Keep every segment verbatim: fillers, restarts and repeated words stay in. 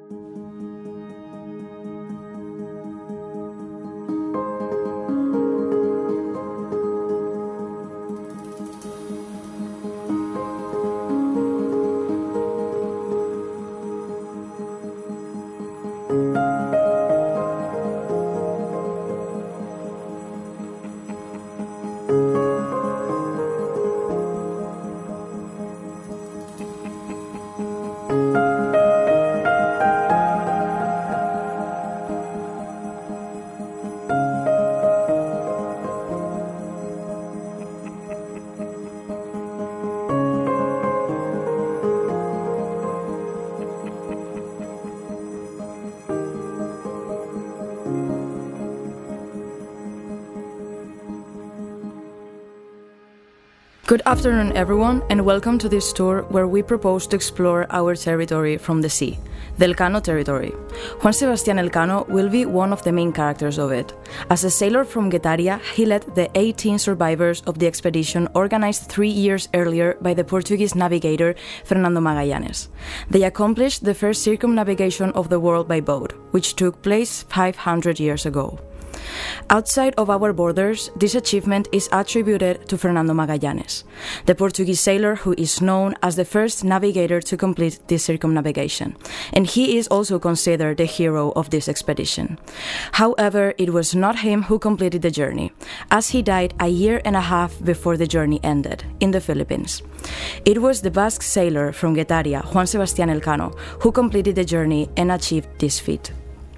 Good afternoon, everyone, and welcome to this tour where we propose to explore our territory from the sea, the Elcano territory. Juan Sebastián Elcano will be one of the main characters of it. As a sailor from Guetaria, he led the eighteen survivors of the expedition organized three years earlier by the Portuguese navigator Fernando Magallanes. They accomplished the first circumnavigation of the world by boat, which took place five hundred years ago. Outside of our borders, this achievement is attributed to Fernando Magallanes, the Portuguese sailor who is known as the first navigator to complete this circumnavigation, and he is also considered the hero of this expedition. However, it was not him who completed the journey, as he died a year and a half before the journey ended, in the Philippines. It was the Basque sailor from Guetaria, Juan Sebastián Elcano, who completed the journey and achieved this feat.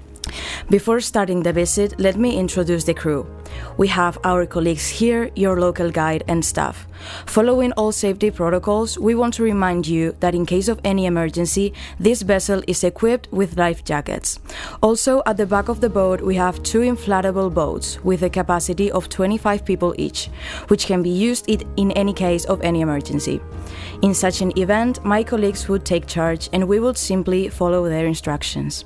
Before starting the visit, let me introduce the crew. We have our colleagues here, your local guide and staff. Following all safety protocols, we want to remind you that in case of any emergency, this vessel is equipped with life jackets. Also, at the back of the boat, we have two inflatable boats with a capacity of twenty-five people each, which can be used in any case of any emergency. In such an event, my colleagues would take charge and we would simply follow their instructions.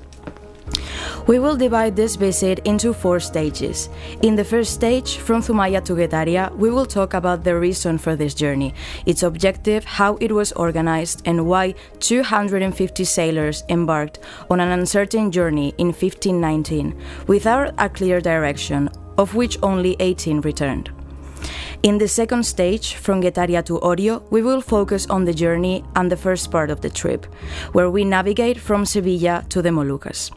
We will divide this visit into four stages. In the first stage, from Zumaya to Guetaria, we will talk about the reason for this journey, its objective, how it was organized, and why two hundred fifty sailors embarked on an uncertain journey in fifteen nineteen, without a clear direction, of which only eighteen returned. In the second stage, from Guetaria to Orio, we will focus on the journey and the first part of the trip, where we navigate from Sevilla to the Moluccas.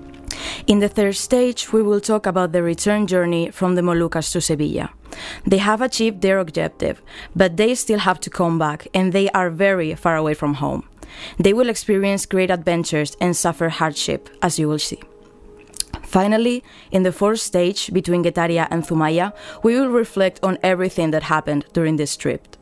In the third stage, we will talk about the return journey from the Moluccas to Sevilla. They have achieved their objective, but they still have to come back, and they are very far away from home. They will experience great adventures and suffer hardship, as you will see. Finally, in the fourth stage, between Guetaria and Zumaya, we will reflect on everything that happened during this trip.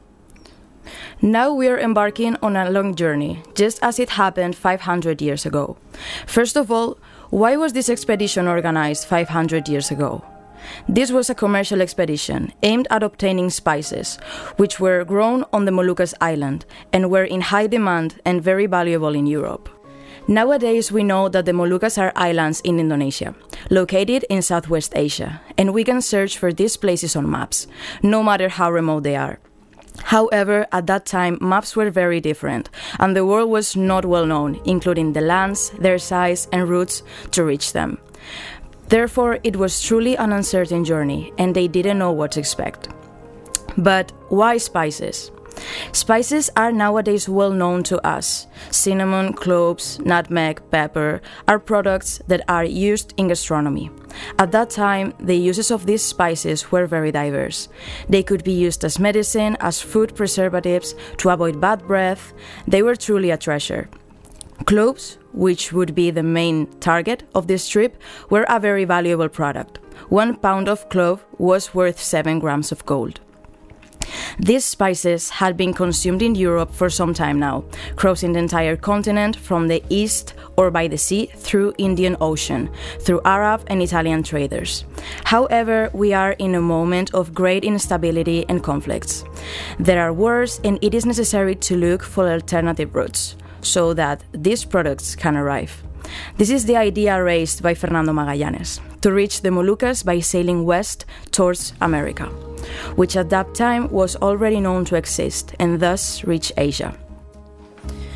Now we are embarking on a long journey, just as it happened five hundred years ago. First of all, why was this expedition organized five hundred years ago? This was a commercial expedition aimed at obtaining spices, which were grown on the Moluccas island and were in high demand and very valuable in Europe. Nowadays, we know that the Moluccas are islands in Indonesia, located in Southwest Asia, and we can search for these places on maps, no matter how remote they are. However, at that time, maps were very different, and the world was not well known, including the lands, their size, and routes to reach them. Therefore, it was truly an uncertain journey, and they didn't know what to expect. But why spices? Spices are nowadays well known to us. Cinnamon, cloves, nutmeg, pepper are products that are used in gastronomy. At that time, the uses of these spices were very diverse. They could be used as medicine, as food preservatives, to avoid bad breath. They were truly a treasure. Cloves, which would be the main target of this trip, were a very valuable product. One pound of clove was worth seven grams of gold. These spices had been consumed in Europe for some time now, crossing the entire continent from the east or by the sea through Indian Ocean, through Arab and Italian traders. However, we are in a moment of great instability and conflicts. There are wars, and it is necessary to look for alternative routes so that these products can arrive. This is the idea raised by Fernando Magallanes, to reach the Moluccas by sailing west towards America, which at that time was already known to exist, and thus reach Asia.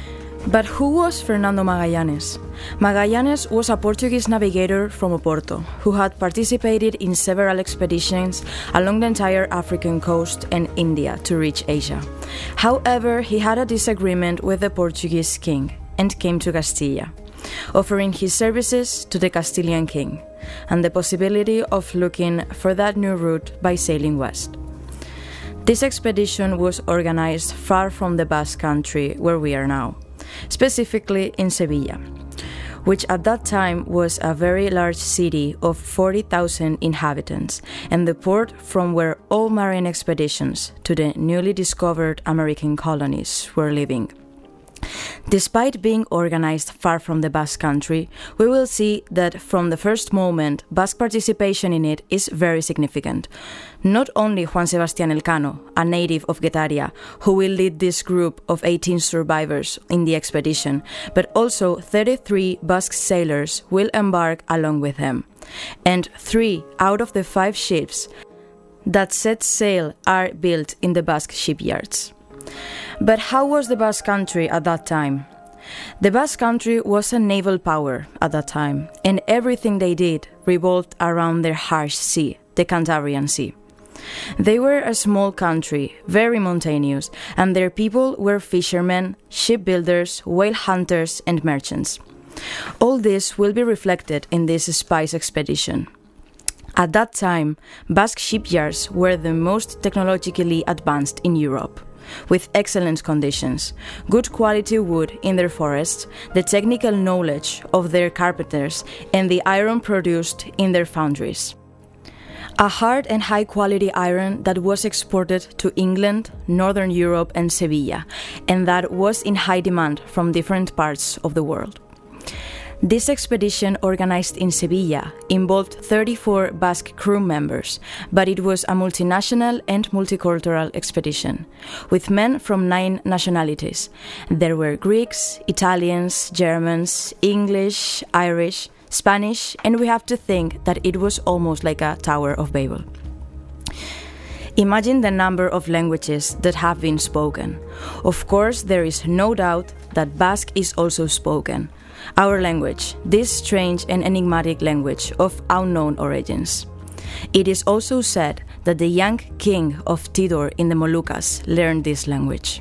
But who was Fernando Magallanes? Magallanes was a Portuguese navigator from Oporto who had participated in several expeditions along the entire African coast and India to reach Asia. However, he had a disagreement with the Portuguese king and came to Castilla, offering his services to the Castilian king and the possibility of looking for that new route by sailing west. This expedition was organized far from the Basque Country where we are now, specifically in Sevilla, which at that time was a very large city of forty thousand inhabitants and the port from where all marine expeditions to the newly discovered American colonies were leaving. Despite being organized far from the Basque Country, we will see that from the first moment, Basque participation in it is very significant. Not only Juan Sebastián Elcano, a native of Getaria, who will lead this group of eighteen survivors in the expedition, but also thirty-three Basque sailors will embark along with him. And three out of the five ships that set sail are built in the Basque shipyards. But how was the Basque Country at that time? The Basque Country was a naval power at that time, and everything they did revolved around their harsh sea, the Cantabrian Sea. They were a small country, very mountainous, and their people were fishermen, shipbuilders, whale hunters, and merchants. All this will be reflected in this spice expedition. At that time, Basque shipyards were the most technologically advanced in Europe, with excellent conditions, good quality wood in their forests, the technical knowledge of their carpenters, and the iron produced in their foundries. A hard and high-quality iron that was exported to England, Northern Europe, and Sevilla, and that was in high demand from different parts of the world. This expedition, organized in Sevilla, involved thirty-four Basque crew members, but it was a multinational and multicultural expedition, with men from nine nationalities. There were Greeks, Italians, Germans, English, Irish, Spanish, and we have to think that it was almost like a Tower of Babel. Imagine the number of languages that have been spoken. Of course, there is no doubt that Basque is also spoken. Our language, this strange and enigmatic language of unknown origins. It is also said that the young king of Tidor in the Moluccas learned this language.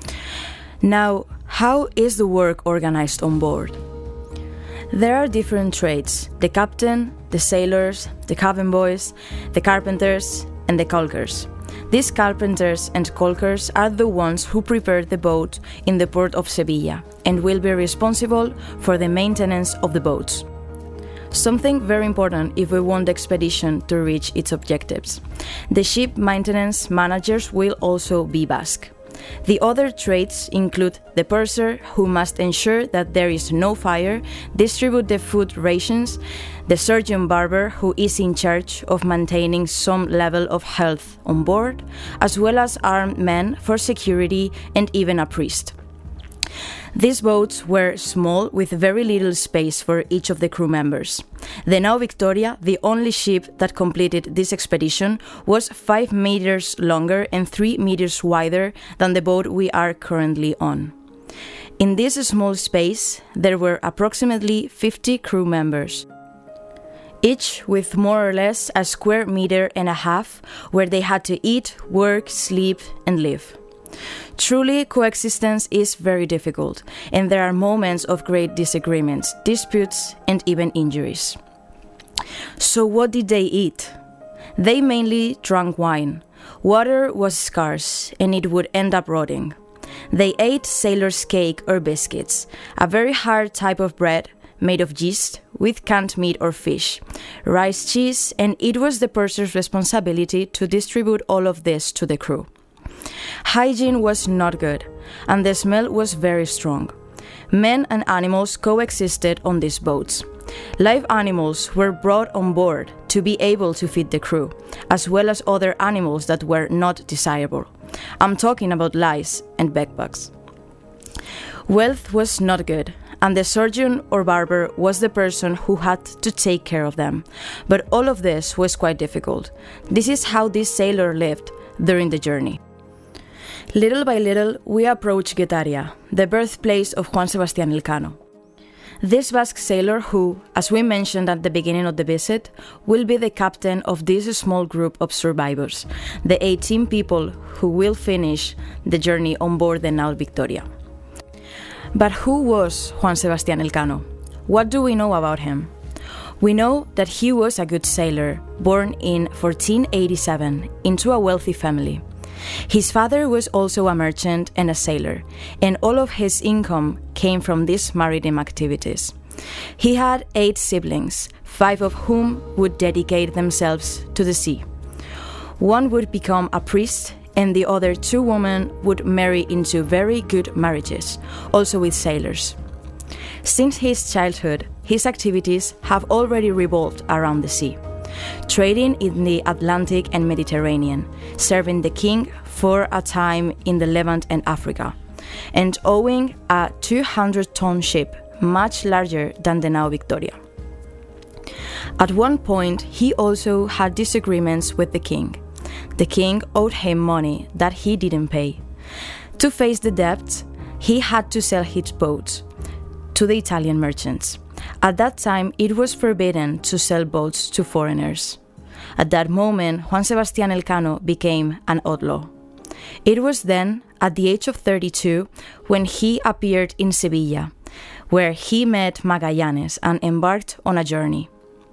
Now, how is the work organized on board? There are different trades: the captain, the sailors, the cabin boys, the carpenters, and the caulkers. These carpenters and caulkers are the ones who prepare the boat in the port of Sevilla and will be responsible for the maintenance of the boats. Something very important if we want the expedition to reach its objectives. The ship maintenance managers will also be Basque. The other trades include the purser, who must ensure that there is no fire, distribute the food rations, the surgeon barber, who is in charge of maintaining some level of health on board, as well as armed men for security and even a priest. These boats were small, with very little space for each of the crew members. The Nao Victoria, the only ship that completed this expedition, was five meters longer and three meters wider than the boat we are currently on. In this small space, there were approximately fifty crew members, each with more or less a square meter and a half where they had to eat, work, sleep, and live. Truly, coexistence is very difficult, and there are moments of great disagreements, disputes, and even injuries. So what did they eat? They mainly drank wine. Water was scarce, and it would end up rotting. They ate sailor's cake or biscuits, a very hard type of bread made of yeast with canned meat or fish, rice, cheese, and it was the purser's responsibility to distribute all of this to the crew. Hygiene was not good, and the smell was very strong. Men and animals coexisted on these boats. Live animals were brought on board to be able to feed the crew, as well as other animals that were not desirable. I'm talking about lice and bedbugs. Wealth was not good, and the surgeon or barber was the person who had to take care of them. But all of this was quite difficult. This is how this sailor lived during the journey. Little by little, we approach Guetaria, the birthplace of Juan Sebastián Elcano. This Basque sailor who, as we mentioned at the beginning of the visit, will be the captain of this small group of survivors, the eighteen people who will finish the journey on board the Nau Victoria. But who was Juan Sebastián Elcano? What do we know about him? We know that he was a good sailor, born in fourteen eighty-seven into a wealthy family. His father was also a merchant and a sailor, and all of his income came from these maritime activities. He had eight siblings, five of whom would dedicate themselves to the sea. One would become a priest, and the other two women would marry into very good marriages, also with sailors. Since his childhood, his activities have already revolved around the sea, trading in the Atlantic and Mediterranean, serving the king for a time in the Levant and Africa, and owning a two hundred ton ship much larger than the Nau Victoria. At one point, he also had disagreements with the king. The king owed him money that he didn't pay. To face the debt, he had to sell his boats to the Italian merchants. At that time, it was forbidden to sell boats to foreigners. At that moment, Juan Sebastián Elcano became an outlaw. It was then, at the age of thirty-two, when he appeared in Sevilla, where he met Magallanes and embarked on a journey.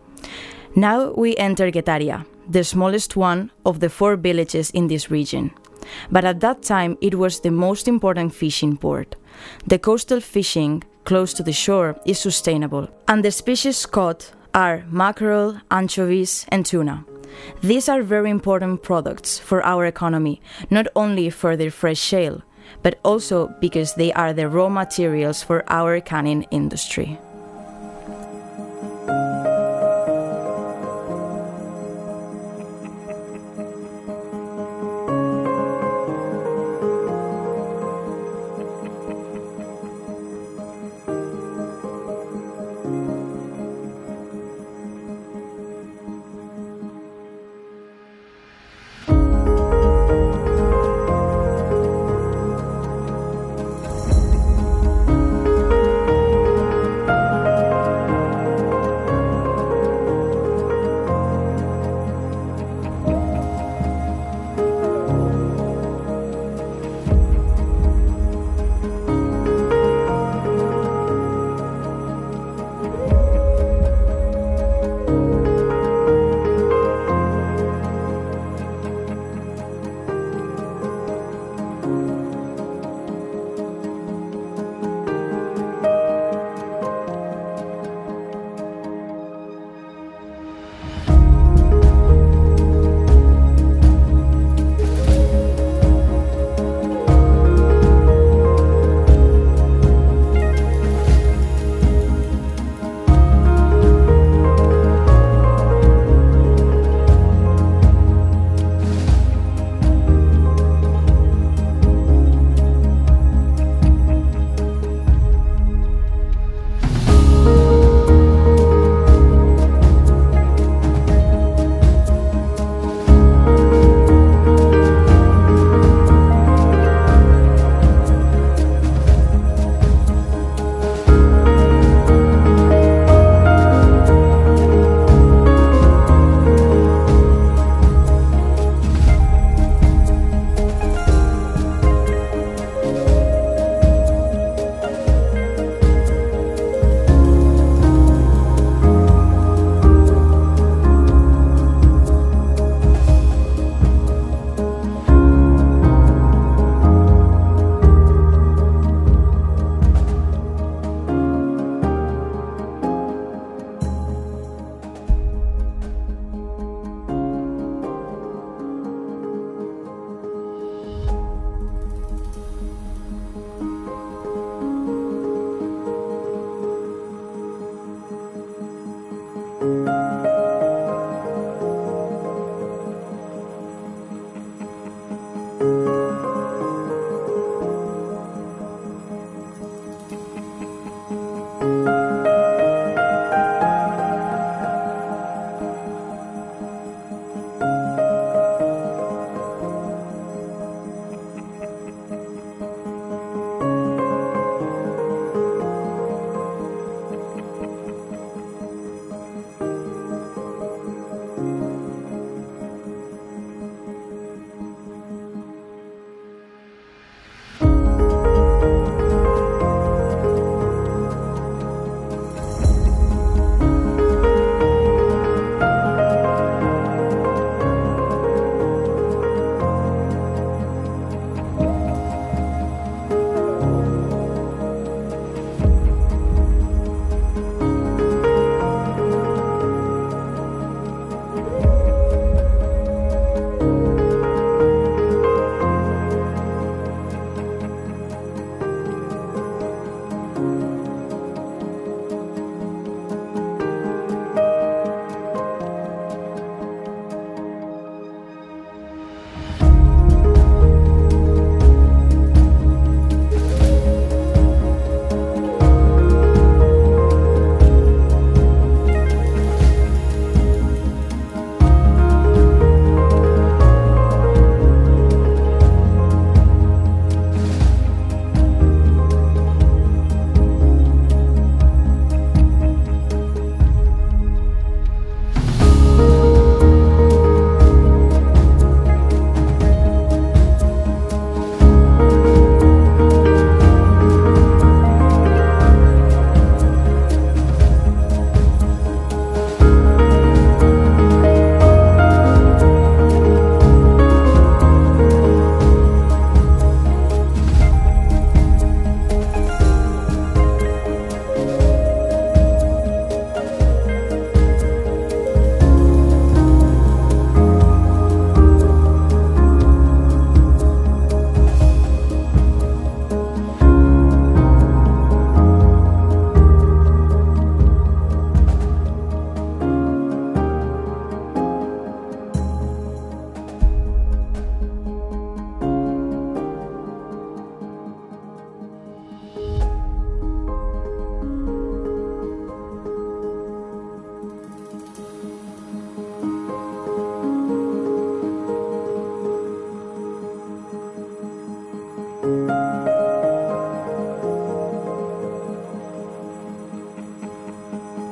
Now we enter Guetaria, the smallest one of the four villages in this region. But at that time, it was the most important fishing port. The coastal fishing close to the shore is sustainable, and the species caught are mackerel, anchovies, and tuna. These are very important products for our economy, not only for their fresh shell, but also because they are the raw materials for our canning industry.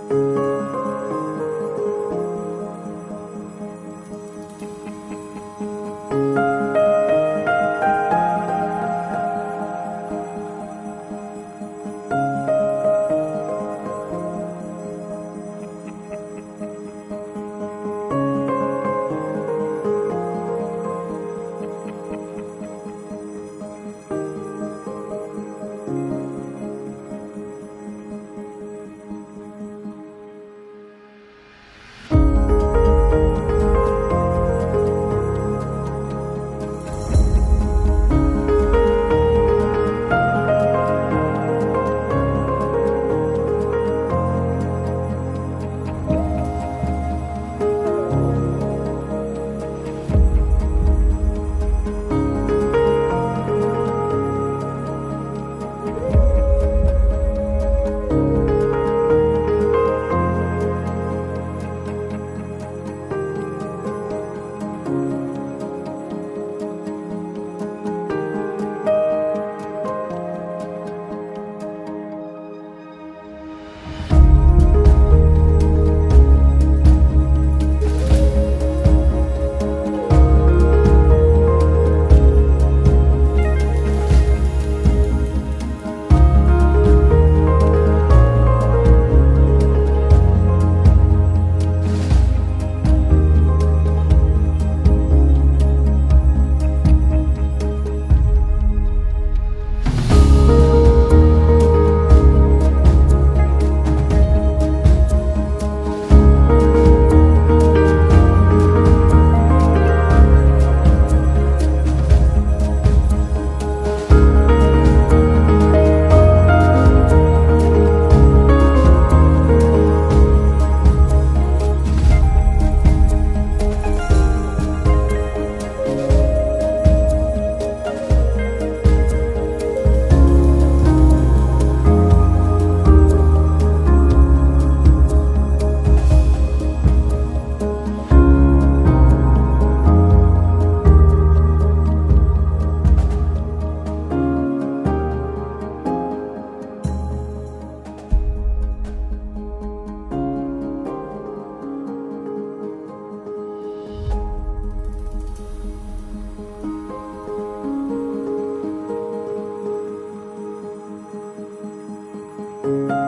you